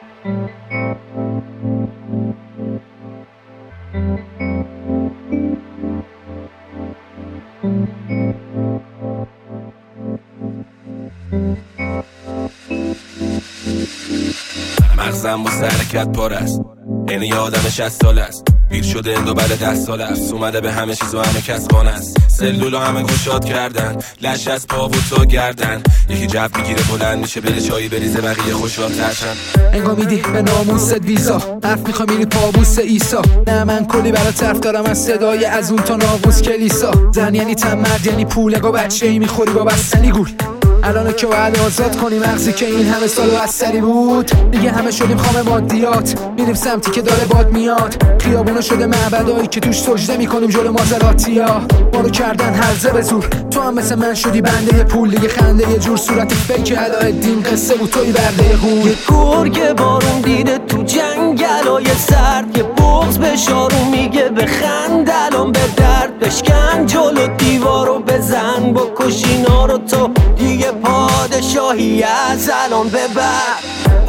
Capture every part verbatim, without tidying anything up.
مغزم با حرکت پر است، این یه آدم شصت ساله است، پیر شده اندو بعد ده ساله است، اومده به همه چیز و همه کس خانه است، سلولو همه گشاد کردن، لش از پا و تو گردن، یکی جو میگیره بلند میشه بره چایی بریزه بقیه خوشحال ترشن. انگا میدی به ناموست ویزا، حرف میخوای میری پابوس ایسا، نه من کلی برا طرف دارم از صدای از اون تا ناقوس کلیسا، زن یعنی تن، مرد یعنی پول، اگه بچه ای میخوری با بستنی گول، الانه که باید آزاد کنیم مغزی که این همه سال و سری بود، دیگه همه شدیم خام مادیات، میریم سمتی که داره باد میاد، خیابونو شده معبدایی که توش سجده میکنیم جلو مازراتیا، ما رو کردن هرزه به زور، تو هم مثل من شدی بنده پول، دیگه خنده یه جور صورت فیک علایالدین قصه بود توی برده هور، یه گرگ بارون دیده تو جنگلای سرد، یه بغض به شارون میگه بخند الان به درد، بشکن جلو دیوارو بزن بکش اینا رو تو دیگه پادشاهی از الان به بعد،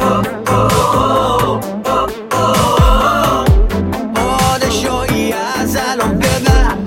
پادشاهی از الان به بعد،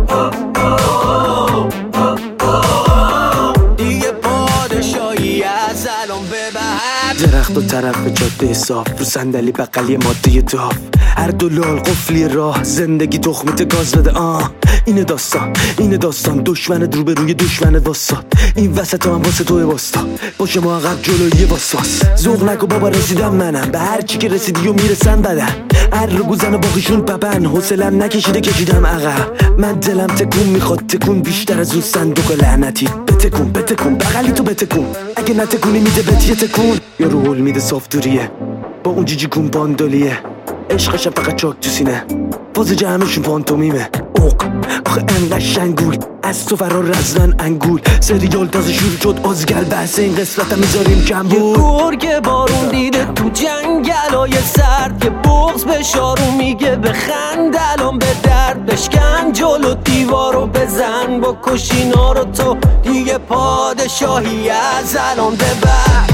دیگه پادشاهی از الان به بعد. درخت و طرف جاده صاف، رو صندلی بغلی ماده داف، هر دو لال قفلی راه، زندگی تخمیت گاز بده. آه اینه داستان، اینه داستان، دشمنت رو به روی دشمنت واساد، این وسط هم واسه توی واسطا، باشه ما عقب جلوی واسواس، ذوق نکو بابا رسیدم منم، به هر چی که رسیدی و میرسن بدن، هر رو گوزن و باقیشون ببن، حوصلم نکشیده کشیدم عقب، من دلم تکون میخواد تکون بیشتر از اون صندوق لعنتی، بتکون بتکون بغلی تو بتکون، اگه نتکونی میده بهت یه تکون، یا رو هول میده صافدوریه با اون جیجی کون باندولیه، عشقشم فقط چاک تو سینه، فاز جمعشون پانتومیمه، اوق آخه انقدر شنگول، از تو فرار رزنن انگول، سریال تازه شروع شد ازگل، بحث این قسمت هم میذاریم کم بود. یه گرگ بارون دیده تو جنگلای سرد، یه بغض به شارون میگه بخند الان به درد، بشکن جلو دیوارو بزن بکش اینا رو تو دیگه پادشاهی از الان به بعد،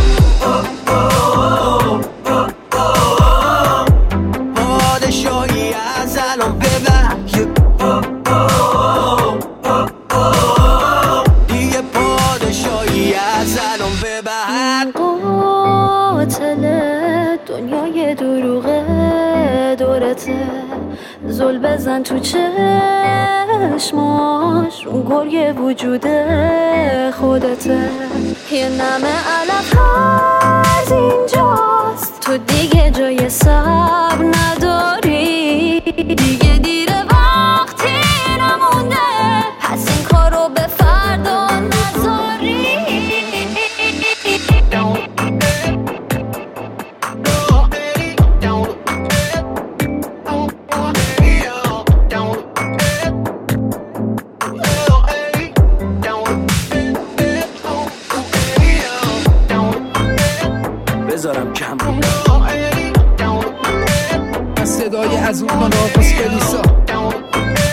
پادشاهی از الان به بعد، دیگه پادشاهی از الان به بعد. قاتل دنیای دروغه دورته، زل بزن تو چشماش، اون گرگ وجود خودته، یه نمه علف هرز اینجاست، تو دیگه جای صبر نداری، دیگه دیره وقتی نمونده، پس این کارو به فردا نذاری. بذارم کم صدای از اون ناقوس کلیسا.